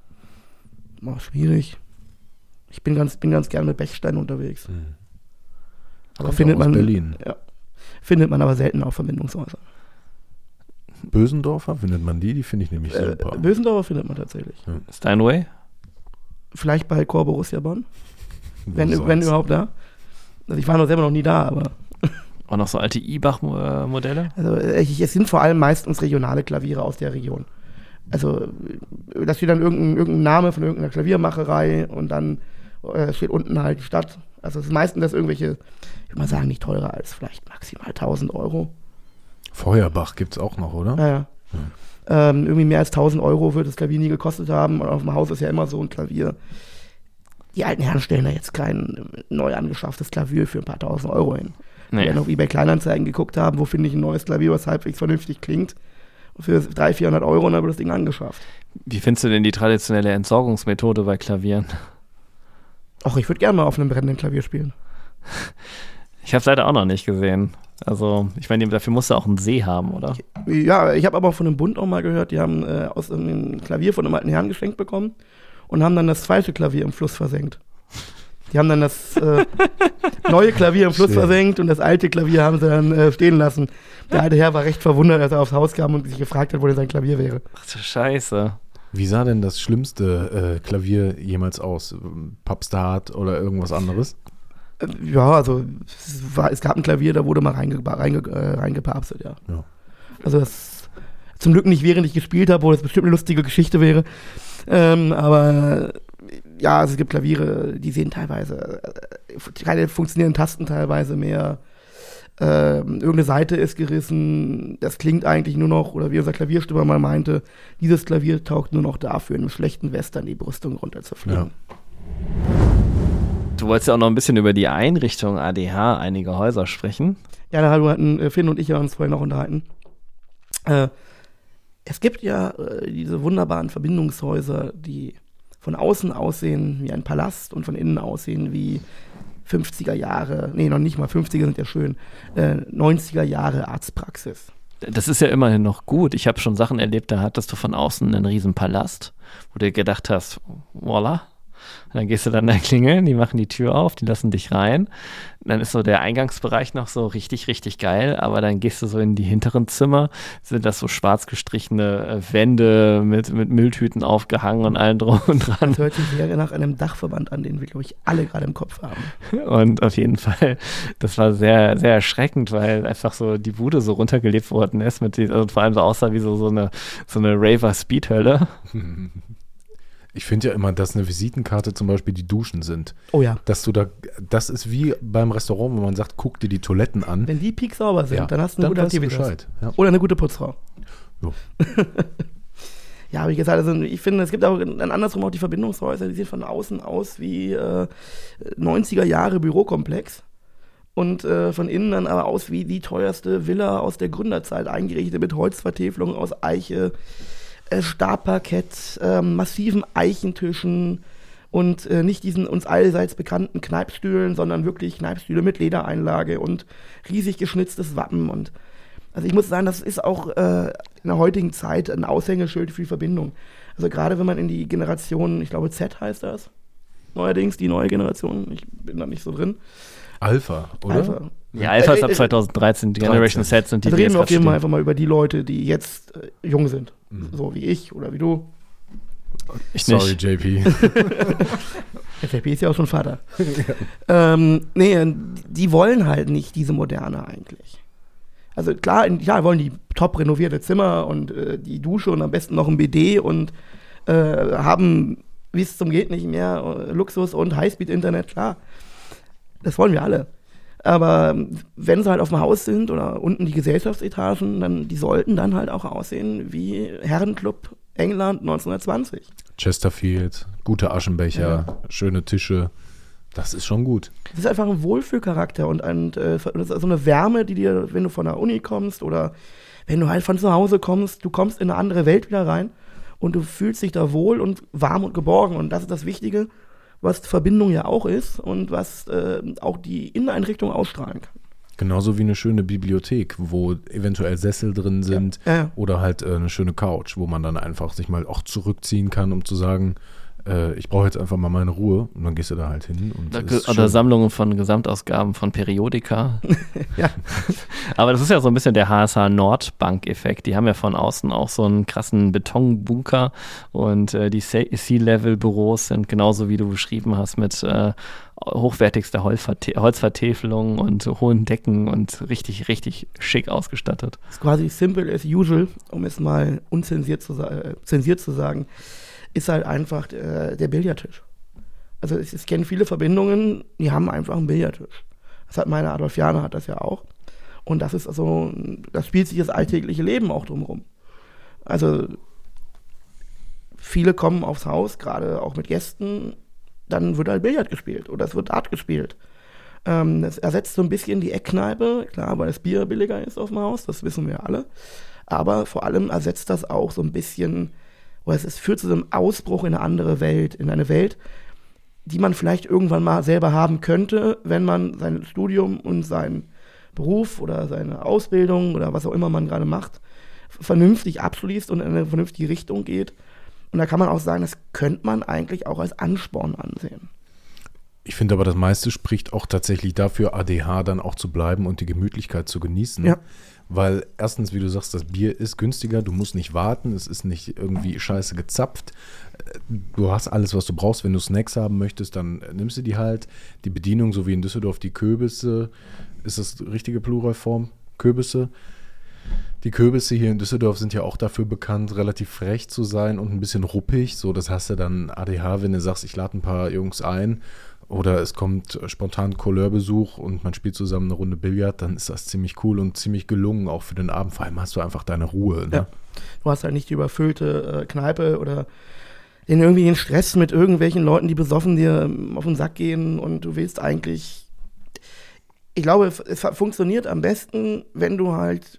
Oh, schwierig. Ich bin ganz, bin ganz gerne mit Bechstein unterwegs. Mhm. Aber Kommt findet auch aus man, Berlin. Ja, findet man aber selten auf Verbindungshäusern. Bösendorfer, findet man die? Die finde ich nämlich Äh, super. Bösendorfer findet man tatsächlich. Steinway? Vielleicht bei Chor Borussia Bonn, Wo wenn, sonst? wenn überhaupt da. Also ich war noch selber noch nie da, aber Auch noch so alte Ibach-Modelle? also ich, es sind vor allem meistens regionale Klaviere aus der Region. Also da steht dann irgendein, irgendein Name von irgendeiner Klaviermacherei und dann äh, steht unten halt die Stadt. Also es ist meistens das irgendwelche, ich würde mal sagen, nicht teurer als vielleicht maximal tausend Euro. Feuerbach gibt es auch noch, oder? Naja. Hm. Ähm, irgendwie mehr als tausend Euro wird das Klavier nie gekostet haben. Und auf dem Haus ist ja immer so ein Klavier. Die alten Herren stellen da jetzt kein neu angeschafftes Klavier für ein paar tausend Euro hin. Die Nee. werden auf eBay Kleinanzeigen geguckt haben, wo finde ich ein neues Klavier, was halbwegs vernünftig klingt. Für dreihundert, vierhundert Euro und dann wird das Ding angeschafft. Wie findest du denn die traditionelle Entsorgungsmethode bei Klavieren? Ach, ich würde gerne mal auf einem brennenden Klavier spielen. Ich habe es leider auch noch nicht gesehen. Also, ich meine, dafür musst du auch einen See haben, oder? Ja, ich habe aber von einem Bund auch mal gehört, die haben äh, aus einem Klavier von einem alten Herrn geschenkt bekommen und haben dann das zweite Klavier im Fluss versenkt. Die haben dann das äh, neue Klavier im Fluss Schön. versenkt und das alte Klavier haben sie dann äh, stehen lassen. Der alte Herr war recht verwundert, als er aufs Haus kam und sich gefragt hat, wo denn sein Klavier wäre. Ach du Scheiße. Wie sah denn das schlimmste äh, Klavier jemals aus? Papstart oder irgendwas anderes? Äh, ja, also es, war, es gab ein Klavier, da wurde mal reinge, reinge, äh, reingepapstet, ja. Ja. Also das, Zum Glück nicht, während ich gespielt habe, wo das bestimmt eine lustige Geschichte wäre. Ähm, aber ja, also es gibt Klaviere, die sehen teilweise äh, keine funktionierenden Tasten teilweise mehr. Ähm, irgendeine Seite ist gerissen, das klingt eigentlich nur noch, oder wie unser Klavierstimmer mal meinte, dieses Klavier taugt nur noch dafür, in einem schlechten Western die Brüstung runterzufliegen. Ja. Du wolltest ja auch noch ein bisschen über die Einrichtung A D H einiger Häuser sprechen. Ja, da hatten äh, Finn und ich ja uns vorhin noch unterhalten. Äh, es gibt ja äh, diese wunderbaren Verbindungshäuser, die von außen aussehen wie ein Palast und von innen aussehen wie fünfziger Jahre, nee, noch nicht mal, fünfziger sind ja schön, äh, neunziger Jahre Arztpraxis. Das ist ja immerhin noch gut. Ich habe schon Sachen erlebt, da hattest du von außen einen riesen Palast, wo du gedacht hast, voila. Und dann gehst du dann da klingeln, die machen die Tür auf, die lassen dich rein. Dann ist so der Eingangsbereich noch so richtig, richtig geil, aber dann gehst du so in die hinteren Zimmer, sind das so schwarz gestrichene Wände mit, mit Mülltüten aufgehangen und allem drum und dran. Das hört sich sehr nach einem Dachverband an, den wir, glaube ich, alle gerade im Kopf haben. Und auf jeden Fall, das war sehr, sehr erschreckend, weil einfach so die Bude so runtergelebt worden ist, mit die, also vor allem so aussah wie so, so eine, so eine Raver-Speed-Hölle. Ich finde ja immer, dass eine Visitenkarte zum Beispiel die Duschen sind. Oh ja. Dass du da, das ist wie beim Restaurant, wo man sagt, guck dir die Toiletten an. Wenn die piek-sauber sind, Ja, dann hast du eine dann gute weißt du Aktivität. Bescheid. Ja. Oder eine gute Putzfrau. Jo. Ja, habe ich gesagt, also ich finde, es gibt auch dann andersrum auch die Verbindungshäuser, die sehen von außen aus wie äh, neunziger Jahre Bürokomplex und äh, von innen dann aber aus wie die teuerste Villa aus der Gründerzeit, eingerichtet mit Holzvertäfelung aus Eiche, äh, Stabparkett, äh, massiven Eichentischen und äh, nicht diesen uns allseits bekannten Kneipstühlen, sondern wirklich Kneipstühle mit Ledereinlage und riesig geschnitztes Wappen. Und also ich muss sagen, das ist auch äh, in der heutigen Zeit ein Aushängeschild für die Verbindung. Also gerade wenn man in die Generation, ich glaube Z heißt das, neuerdings die neue Generation, ich bin da nicht so drin. Alpha, oder? Alpha. Ja, Alpha ist Äh, ab äh, zwanzig dreizehn, die Generation Z sind die, Also die reden wir jetzt auf jeden grad Fall einfach mal über die Leute, die jetzt äh, jung sind. Mhm. So wie ich oder wie du. Ich Sorry, nicht. J P. F F P ist ja auch schon Vater. ja. Ähm, nee, die wollen halt nicht diese Moderne eigentlich. Also klar, in, klar wollen die top renovierte Zimmer und äh, die Dusche und am besten noch ein B D und äh, haben, wie es zum geht nicht mehr, äh, Luxus und Highspeed-Internet, klar. Das wollen wir alle. Aber wenn sie halt auf dem Haus sind oder unten die Gesellschaftsetagen, dann die sollten dann halt auch aussehen wie Herrenclub England neunzehnhundertzwanzig. Chesterfield, gute Aschenbecher, Ja. schöne Tische. Das ist schon gut. Das ist einfach ein Wohlfühlcharakter und ein, äh, so eine Wärme, die dir, wenn du von der Uni kommst oder wenn du halt von zu Hause kommst, du kommst in eine andere Welt wieder rein und du fühlst dich da wohl und warm und geborgen. Und das ist das Wichtige, was Verbindung ja auch ist und was äh, auch die Inneneinrichtung ausstrahlen kann. Genauso wie eine schöne Bibliothek, wo eventuell Sessel drin sind Ja. Ja. oder halt äh, eine schöne Couch, wo man dann einfach sich mal auch zurückziehen kann, um zu sagen, äh, ich brauche jetzt einfach mal meine Ruhe und dann gehst du da halt hin. Und Oder, ist ge- oder schön. Sammlungen von Gesamtausgaben von Periodika. Ja. Aber das ist ja so ein bisschen der H S H Nordbank-Effekt. Die haben ja von außen auch so einen krassen Betonbunker und äh, die C-Level-Büros sind genauso, wie du beschrieben hast, mit äh, hochwertigster Holzverte- Holzvertäfelung und hohen Decken und richtig, richtig schick ausgestattet. Das ist quasi simple as usual, um es mal unzensiert zu, sa- äh, zensiert zu sagen, ist halt einfach äh, der Billardtisch. Also ich, ich kenne viele Verbindungen, die haben einfach einen Billardtisch. Das hat meine Adolfianer hat das ja auch. Und das ist also, das spielt sich das alltägliche Leben auch drumherum. Also viele kommen aufs Haus, gerade auch mit Gästen, dann wird halt Billard gespielt oder es wird Dart gespielt. Ähm, das ersetzt so ein bisschen die Eckkneipe, klar, weil das Bier billiger ist auf dem Haus, das wissen wir alle. Aber vor allem ersetzt das auch so ein bisschen, oder es, es führt zu so einem Ausbruch in eine andere Welt, in eine Welt, die man vielleicht irgendwann mal selber haben könnte, wenn man sein Studium und seinen Beruf oder seine Ausbildung oder was auch immer man gerade macht, vernünftig abschließt und in eine vernünftige Richtung geht. Und da kann man auch sagen, das könnte man eigentlich auch als Ansporn ansehen. Ich finde aber, das meiste spricht auch tatsächlich dafür, A D H dann auch zu bleiben und die Gemütlichkeit zu genießen. Ja. Weil erstens, wie du sagst, das Bier ist günstiger, du musst nicht warten, es ist nicht irgendwie scheiße gezapft. Du hast alles, was du brauchst. Wenn du Snacks haben möchtest, dann nimmst du die halt. Die Bedienung, so wie in Düsseldorf, die Kürbisse, ist das die richtige Pluralform? Kürbisse. Die Kürbisse hier in Düsseldorf sind ja auch dafür bekannt, relativ frech zu sein und ein bisschen ruppig. So, das hast du dann A D H, wenn du sagst, ich lade ein paar Jungs ein oder es kommt spontan Couleurbesuch und man spielt zusammen eine Runde Billard, dann ist das ziemlich cool und ziemlich gelungen, auch für den Abend. Vor allem hast du einfach deine Ruhe. Ne? Ja. Du hast halt nicht die überfüllte äh, Kneipe oder den irgendwie den Stress mit irgendwelchen Leuten, die besoffen dir auf den Sack gehen und du willst eigentlich. Ich glaube, es, es funktioniert am besten, wenn du halt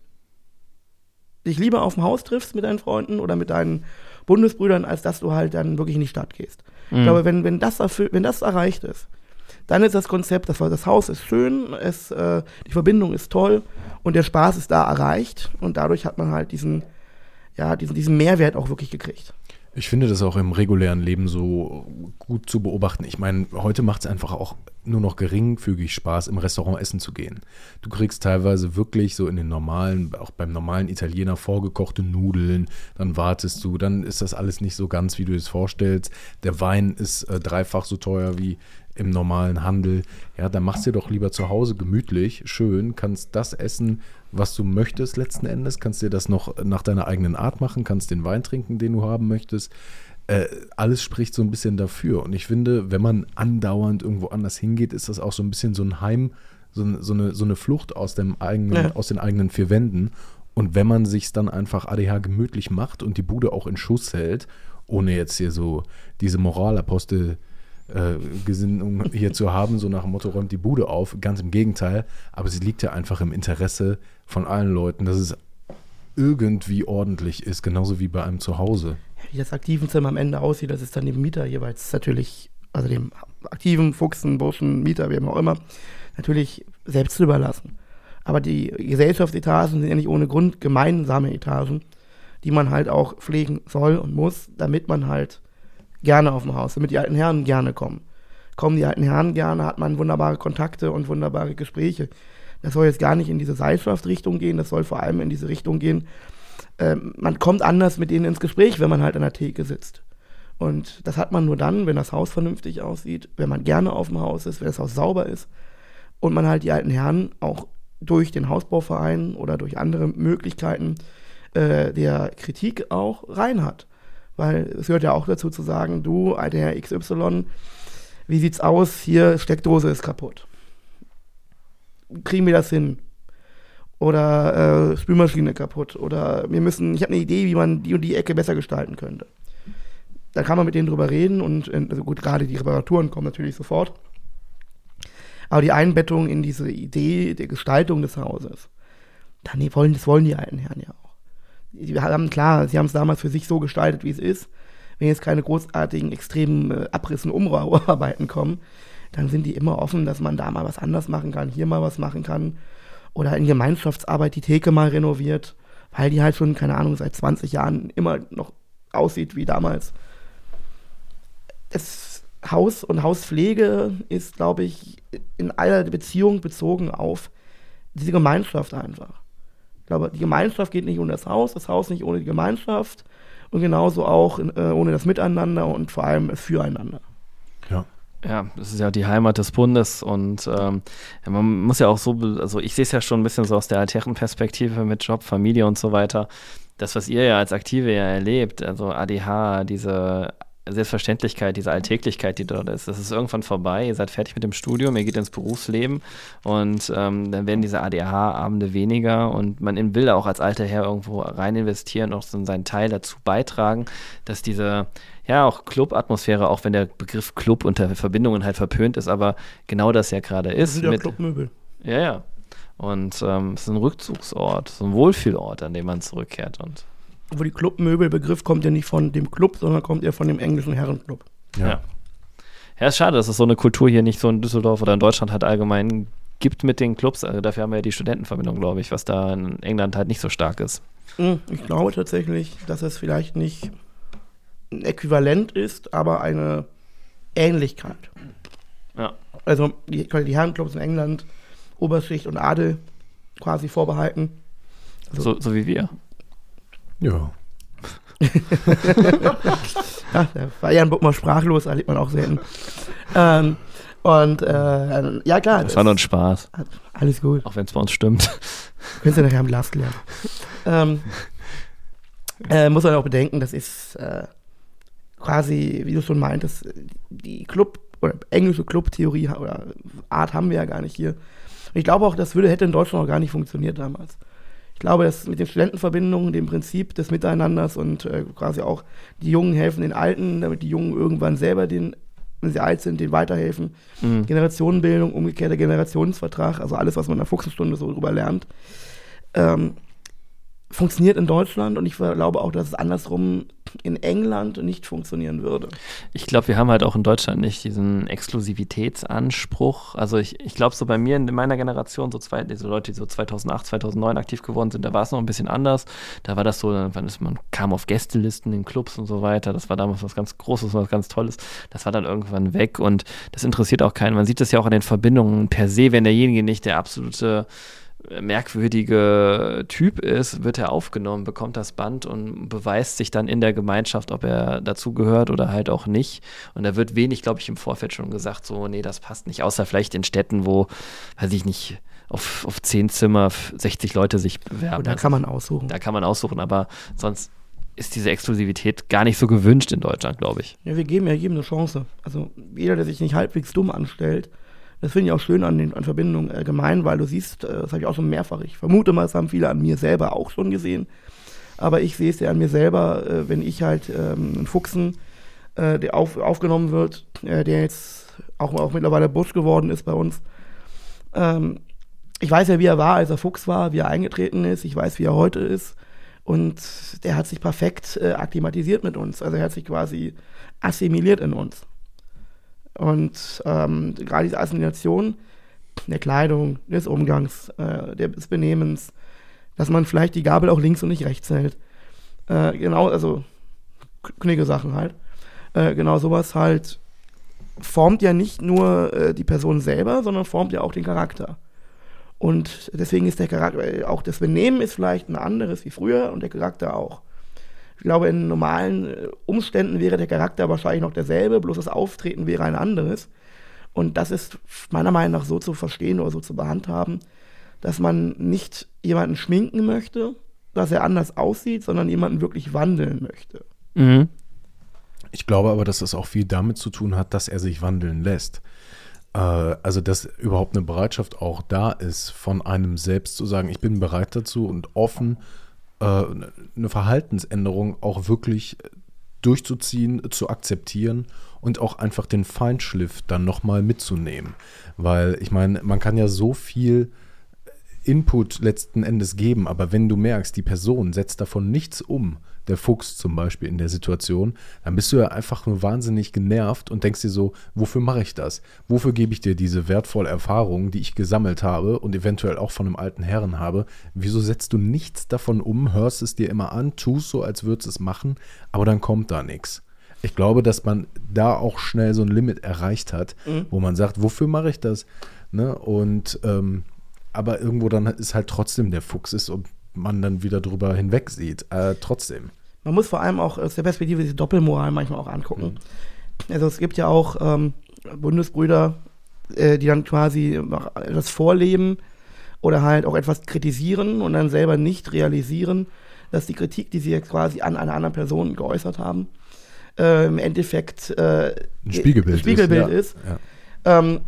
dich lieber auf dem Haus triffst mit deinen Freunden oder mit deinen Bundesbrüdern, als dass du halt dann wirklich in die Stadt gehst. Mhm. Ich glaube, wenn, wenn, das erfüll, wenn das erreicht ist, dann ist das Konzept, das, das Haus ist schön, es, äh, die Verbindung ist toll und der Spaß ist da erreicht und dadurch hat man halt diesen, ja, diesen, diesen Mehrwert auch wirklich gekriegt. Ich finde das auch im regulären Leben so gut zu beobachten. Ich meine, heute macht es einfach auch nur noch geringfügig Spaß, im Restaurant essen zu gehen. Du kriegst teilweise wirklich so in den normalen, auch beim normalen Italiener vorgekochte Nudeln, dann wartest du, dann ist das alles nicht so ganz, wie du es vorstellst. Der Wein ist äh, dreifach so teuer wie im normalen Handel. Ja, dann machst du dir doch lieber zu Hause gemütlich, schön, kannst das essen, was du möchtest letzten Endes, kannst dir das noch nach deiner eigenen Art machen, kannst den Wein trinken, den du haben möchtest. Äh, alles spricht so ein bisschen dafür. Und ich finde, wenn man andauernd irgendwo anders hingeht, ist das auch so ein bisschen so ein Heim, so, ein, so, eine, so eine Flucht aus, dem eigenen, ja. aus den eigenen vier Wänden. Und wenn man sich dann einfach A D H gemütlich macht und die Bude auch in Schuss hält, ohne jetzt hier so diese Moralapostel Äh, Gesinnung hier zu haben, so nach dem Motto, räumt die Bude auf, ganz im Gegenteil, aber sie liegt ja einfach im Interesse von allen Leuten, dass es irgendwie ordentlich ist, genauso wie bei einem Zuhause. Wie das Aktivenzimmer am Ende aussieht, das ist dann dem Mieter jeweils natürlich, also dem aktiven Fuchsen, Burschen, Mieter, wie auch immer, natürlich selbst zu überlassen. Aber die Gesellschaftsetagen sind ja nicht ohne Grund gemeinsame Etagen, die man halt auch pflegen soll und muss, damit man halt gerne auf dem Haus, damit die alten Herren gerne kommen. Kommen die alten Herren gerne, hat man wunderbare Kontakte und wunderbare Gespräche. Das soll jetzt gar nicht in diese Seilschaftsrichtung gehen, das soll vor allem in diese Richtung gehen. Ähm, man kommt anders mit denen ins Gespräch, wenn man halt an der Theke sitzt. Und das hat man nur dann, wenn das Haus vernünftig aussieht, wenn man gerne auf dem Haus ist, wenn das Haus sauber ist und man halt die alten Herren auch durch den Hausbauverein oder durch andere Möglichkeiten äh, der Kritik auch rein hat. Weil es gehört ja auch dazu zu sagen, du, alter Herr X Y, wie sieht's aus? Hier, Steckdose ist kaputt. Kriegen wir das hin? Oder äh, Spülmaschine kaputt. Oder wir müssen, ich habe eine Idee, wie man die und die Ecke besser gestalten könnte. Da kann man mit denen drüber reden und also gut, gerade die Reparaturen kommen natürlich sofort. Aber die Einbettung in diese Idee der Gestaltung des Hauses, dann, die wollen, das wollen die alten Herren ja auch. Sie haben, klar, sie haben es damals für sich so gestaltet, wie es ist. Wenn jetzt keine großartigen, extremen äh, Abriss- und Umbauarbeiten kommen, dann sind die immer offen, dass man da mal was anders machen kann, hier mal was machen kann. Oder in Gemeinschaftsarbeit die Theke mal renoviert, weil die halt schon, keine Ahnung, seit zwanzig Jahren immer noch aussieht wie damals. Das Haus und Hauspflege ist, glaube ich, in aller Beziehung bezogen auf diese Gemeinschaft einfach. Ich glaube, die Gemeinschaft geht nicht ohne das Haus, das Haus nicht ohne die Gemeinschaft und genauso auch äh, ohne das Miteinander und vor allem füreinander. Ja. Ja, das ist ja die Heimat des Bundes und ähm, ja, man muss ja auch so, also ich sehe es ja schon ein bisschen so aus der alternen Perspektive mit Job, Familie und so weiter. Das, was ihr ja als Aktive ja erlebt, also A D H, diese Selbstverständlichkeit, diese Alltäglichkeit, die dort ist, das ist irgendwann vorbei, ihr seid fertig mit dem Studium, ihr geht ins Berufsleben und ähm, dann werden diese A D H-Abende weniger und man will auch als alter Herr irgendwo rein investieren, auch so seinen Teil dazu beitragen, dass diese, ja, auch Club-Atmosphäre, auch wenn der Begriff Club unter Verbindungen halt verpönt ist, aber genau das ja gerade ist. Das sind ja mit Clubmöbel. Ja, ja. Und ähm, es ist ein Rückzugsort, so ein Wohlfühlort, an dem man zurückkehrt und Wo die Clubmöbelbegriff kommt ja nicht von dem Club, sondern kommt ja von dem englischen Herrenclub. Ja. Ja, ja, ist schade, dass es so eine Kultur hier nicht so in Düsseldorf oder in Deutschland halt allgemein gibt mit den Clubs. Also dafür haben wir ja die Studentenverbindung, glaube ich, was da in England halt nicht so stark ist. Ich glaube tatsächlich, dass es vielleicht nicht ein Äquivalent ist, aber eine Ähnlichkeit. Ja. Also die, die Herrenclubs in England, Oberschicht und Adel quasi vorbehalten. Also, so, so wie wir. Ja. Ja, da war Jan Buck mal sprachlos, da lebt man auch selten. ähm, und äh, ja klar. Das war nur ein Spaß. Alles gut. Auch wenn es bei uns stimmt. Könntest du nachher am Glas klären. ähm, äh, muss man auch bedenken, das ist äh, quasi, wie du schon meintest, die Club- oder englische Clubtheorie oder Art haben wir ja gar nicht hier. Und ich glaube auch, das würde, hätte in Deutschland auch gar nicht funktioniert damals. Ich glaube, dass mit den Studentenverbindungen, dem Prinzip des Miteinanders und äh, quasi auch die Jungen helfen den Alten, damit die Jungen irgendwann selber, den, wenn sie alt sind, denen weiterhelfen. Mhm. Generationenbildung, umgekehrter Generationsvertrag, also alles, was man in der Fuchsenstunde so drüber lernt, ähm, funktioniert in Deutschland und ich glaube auch, dass es andersrum in England nicht funktionieren würde. Ich glaube, wir haben halt auch in Deutschland nicht diesen Exklusivitätsanspruch. Also ich, ich glaube, so bei mir in meiner Generation, so zwei, diese Leute, die so zweitausendacht, zweitausendneun aktiv geworden sind, da war es noch ein bisschen anders. Da war das so, man kam auf Gästelisten in Clubs und so weiter. Das war damals was ganz Großes, was ganz Tolles. Das war dann irgendwann weg und das interessiert auch keinen. Man sieht das ja auch an den Verbindungen per se, wenn derjenige nicht der absolute merkwürdige Typ ist, wird er aufgenommen, bekommt das Band und beweist sich dann in der Gemeinschaft, ob er dazugehört oder halt auch nicht. Und da wird wenig, glaube ich, im Vorfeld schon gesagt, so, nee, das passt nicht, außer vielleicht in Städten, wo, weiß ich nicht, auf, auf zehn Zimmer sechzig Leute sich bewerben. Und da kann man aussuchen. Da kann man aussuchen, aber sonst ist diese Exklusivität gar nicht so gewünscht in Deutschland, glaube ich. Ja, wir geben ja jedem eine Chance. Also jeder, der sich nicht halbwegs dumm anstellt, das finde ich auch schön an den an Verbindungen allgemein, weil du siehst, das habe ich auch schon mehrfach, ich vermute mal, das haben viele an mir selber auch schon gesehen, aber ich sehe es ja an mir selber, wenn ich halt ähm, einen Fuchsen, äh, der auf, aufgenommen wird, äh, der jetzt auch, auch mittlerweile Busch geworden ist bei uns. Ähm, ich weiß ja, wie er war, als er Fuchs war, wie er eingetreten ist, ich weiß, wie er heute ist und der hat sich perfekt äh, akklimatisiert mit uns, also er hat sich quasi assimiliert in uns. Und ähm, gerade diese Assimilation der Kleidung, des Umgangs, äh, des Benehmens, dass man vielleicht die Gabel auch links und nicht rechts hält. Äh, genau, also knigge Sachen halt. Äh, genau sowas halt formt ja nicht nur äh, die Person selber, sondern formt ja auch den Charakter. Und deswegen ist der Charakter, auch das Benehmen ist vielleicht ein anderes wie früher und der Charakter auch. Ich glaube, in normalen Umständen wäre der Charakter wahrscheinlich noch derselbe, bloß das Auftreten wäre ein anderes. Und das ist meiner Meinung nach so zu verstehen oder so zu behandhaben, dass man nicht jemanden schminken möchte, dass er anders aussieht, sondern jemanden wirklich wandeln möchte. Mhm. Ich glaube aber, dass das auch viel damit zu tun hat, dass er sich wandeln lässt. Äh, also, dass überhaupt eine Bereitschaft auch da ist, von einem selbst zu sagen, ich bin bereit dazu und offen, eine Verhaltensänderung auch wirklich durchzuziehen, zu akzeptieren und auch einfach den Feinschliff dann nochmal mitzunehmen. Weil ich meine, man kann ja so viel Input letzten Endes geben, aber wenn du merkst, die Person setzt davon nichts um, der Fuchs zum Beispiel in der Situation, dann bist du ja einfach nur wahnsinnig genervt und denkst dir so, wofür mache ich das? Wofür gebe ich dir diese wertvolle Erfahrung, die ich gesammelt habe und eventuell auch von einem alten Herren habe? Wieso setzt du nichts davon um, hörst es dir immer an, tust so, als würdest es machen, aber dann kommt da nichts. Ich glaube, dass man da auch schnell so ein Limit erreicht hat, mhm. wo man sagt, wofür mache ich das? Ne? Und ähm, aber irgendwo dann ist halt trotzdem der Fuchs ist und man dann wieder drüber hinweg sieht. Äh, trotzdem. Man muss vor allem auch aus der Perspektive diese Doppelmoral manchmal auch angucken. Mhm. Also es gibt ja auch ähm, Bundesbrüder, äh, die dann quasi etwas vorleben oder halt auch etwas kritisieren und dann selber nicht realisieren, dass die Kritik, die sie jetzt quasi an einer anderen Person geäußert haben, äh, im Endeffekt äh, ein Spiegelbild, ein Spiegelbild ist. ist. Ja. Ja. Ähm,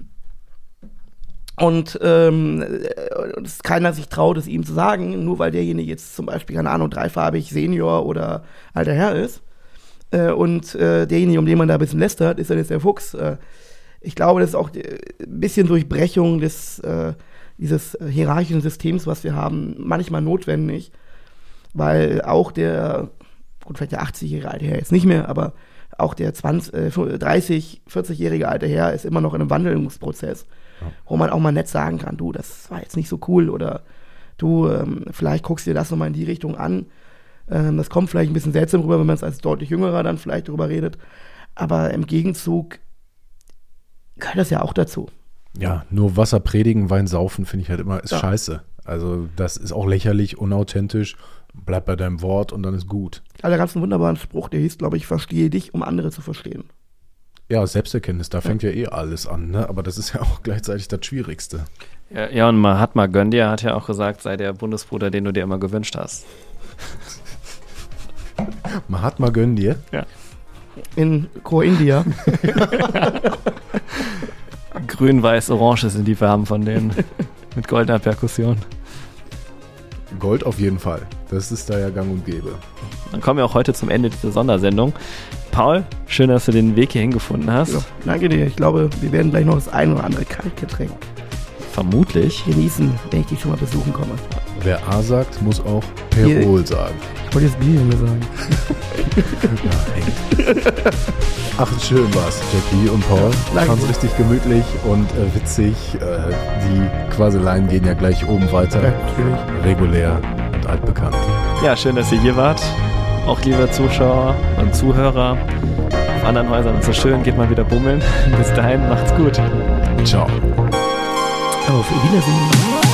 Und ähm, dass keiner sich traut, es ihm zu sagen, nur weil derjenige jetzt zum Beispiel, keine Ahnung, dreifarbig Senior oder alter Herr ist. Äh, und äh, derjenige, um den man da ein bisschen lästert, ist dann jetzt der Fuchs. Äh, ich glaube, das ist auch ein bisschen Durchbrechung des, äh, dieses hierarchischen Systems, was wir haben, manchmal notwendig. Weil auch der, gut, vielleicht der achtzigjährige alte Herr jetzt nicht mehr, aber auch der zwanzig, äh, dreißig, vierzig-jährige alte Herr ist immer noch in einem Wandelungsprozess. Ja. Wo man auch mal nett sagen kann, du, das war jetzt nicht so cool oder du, ähm, vielleicht guckst dir das nochmal in die Richtung an. Ähm, das kommt vielleicht ein bisschen seltsam rüber, wenn man es als deutlich Jüngerer dann vielleicht drüber redet. Aber im Gegenzug gehört das ja auch dazu. Ja, nur Wasser predigen, Wein saufen, finde ich halt immer, ist ja. scheiße. Also das ist auch lächerlich, unauthentisch. Bleib bei deinem Wort und dann ist gut. Also ganz ein wunderbarer Spruch, der hieß, glaube ich, verstehe dich, um andere zu verstehen. ja, Selbsterkenntnis, da fängt ja eh alles an, ne? Aber das ist ja auch gleichzeitig das Schwierigste. Ja, ja, und Mahatma Gandhi hat ja auch gesagt, sei der Bundesbruder, den du dir immer gewünscht hast. Mahatma Gandhi? Ja. In Core-India. Grün, Weiß, Orange sind die Farben von denen. Mit goldener Perkussion. Gold auf jeden Fall. Das ist da ja gang und gäbe. Dann kommen wir auch heute zum Ende dieser Sondersendung. Paul, schön, dass du den Weg hierhin gefunden hast. Ja, danke dir. Ich glaube, wir werden gleich noch das ein oder andere Kaltgetränk Vermutlich. genießen, wenn ich dich schon mal besuchen komme. Wer A sagt, muss auch Perol sagen. Ich wollte jetzt Bier mir sagen. Nein. Ach, schön war's, Jackie und Paul. Ja, Ich fand's richtig gemütlich und äh, witzig. Äh, die Quaseleien gehen ja gleich oben weiter. Ja, natürlich. Regulär und altbekannt. Ja, schön, dass ihr hier wart. Auch liebe Zuschauer und Zuhörer. Auf anderen Häusern ist es schön. Geht mal wieder bummeln. Bis dahin, macht's gut. Ciao. Auf Wiedersehen.